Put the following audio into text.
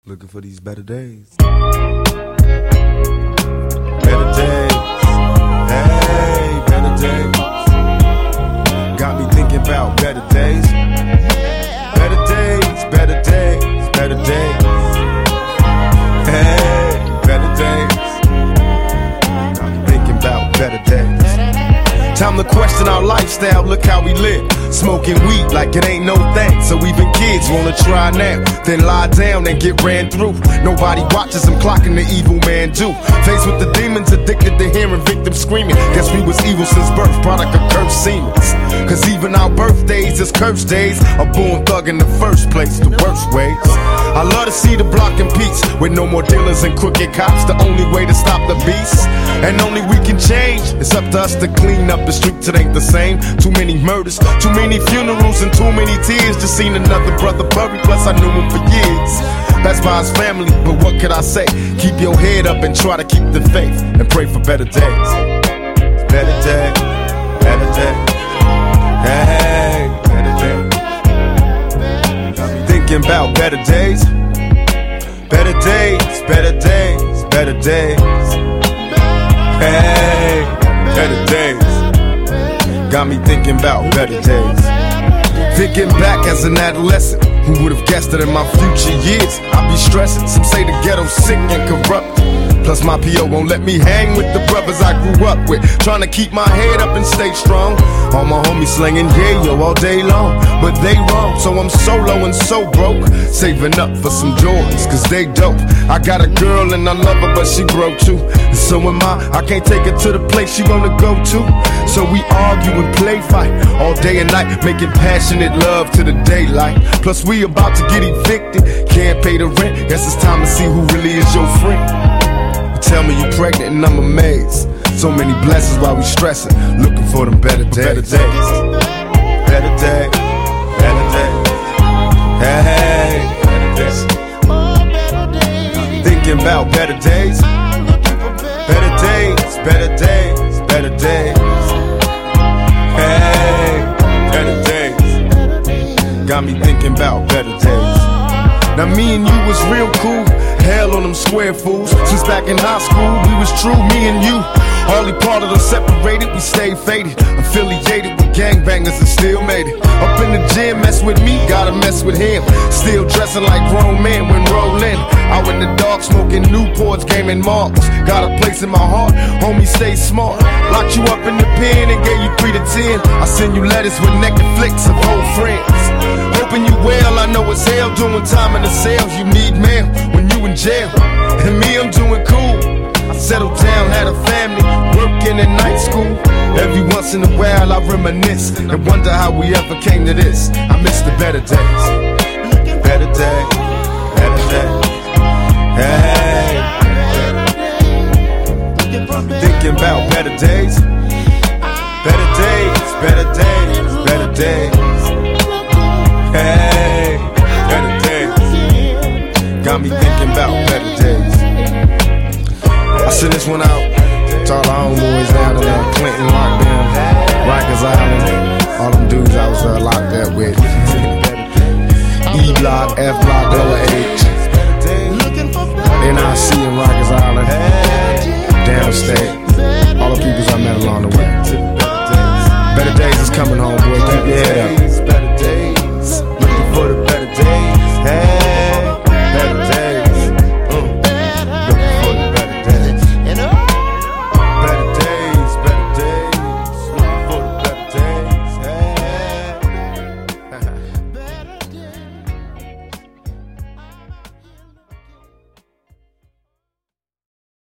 Looking for these better days. Better days. Hey, better days. Got me thinking about better days. Better days, better days, better days. Hey, better days. Got me thinking about better days. Time to question our lifestyle, look how we live. Smoking weed like it ain't no thing. So even kids wanna try now, then lie down and get ran through. Nobody watches them clocking the evil man do. Faced with the demons, addicted to hearing victims screaming. Guess we was evil since birth, product of cursed seemens. Cause even our birthdays is cursed days. A born thug in the first place, the worst ways. I love to see the block in peace, with no more dealers and crooked cops. The only way to stop the beast, and only we can change. It's up to us to clean up the streets, it ain't the same. Too many murders, too many funerals, and too many tears. Just seen another brother buried, plus I knew him for years. That's by his family, but what could I say? Keep your head up and try to keep the faith, and pray for better days. Better days, better days. Hey, better days. Thinking about better days. Better days, better days, better days. Hey, better days. Got me thinking about better days. Thinking back as an adolescent, who would've guessed that in my future years I'd be stressing? Some say the ghetto's sick and corrupt. Plus my P.O. won't let me hang with the brothers I grew up with. Trying to keep my head up and stay strong. All my homies slinging yayo all day long, but they wrong, so I'm solo and so broke. Saving up for some Jordans, cause they dope. I got a girl and I love her, but she broke too. And so am I can't take her to the place she wanna go to. So we argue and play fight all day and night, making passionate love to the daylight. Plus we about to get evicted, can't pay the rent. Guess it's time to see who really is your friend. Tell me you pregnant and I'm amazed. So many blessings while we stressing, looking for them better days. Better days, better days, better days. Hey, better days. Thinking about better days. Better days, better days, better days. Hey, better days. Got me thinking about better days. Now me and you was real cool. Hell on them square fools. Since back in high school, we was true, me and you. Hardly part of them separated, we stayed faded. Affiliated with gangbangers and still made it. Up in the gym, mess with me, gotta mess with him. Still dressing like grown men when rolling. Out in the dark, smoking Newports, gaming marks. Got a place in my heart, homie, stay smart. Locked you up in the pen and gave you 3 to 10. I send you letters with naked flicks of old friends. Hoping you well, I know it's hell doing time in the cells. You need mail when you in jail, and me, I'm doing cool. I settled down, had a family, working in night school. Every once in a while I reminisce and wonder how we ever came to this. I miss the better days. Better days, better days. Hey, thinking about better days. Better days, better days, better days. Hey, better days. Got me thinking about better days. I send this one out to all our homeboys down in Clinton, lockdown, Rikers Island, all them dudes I was locked up with. E-Block, F-Block, H.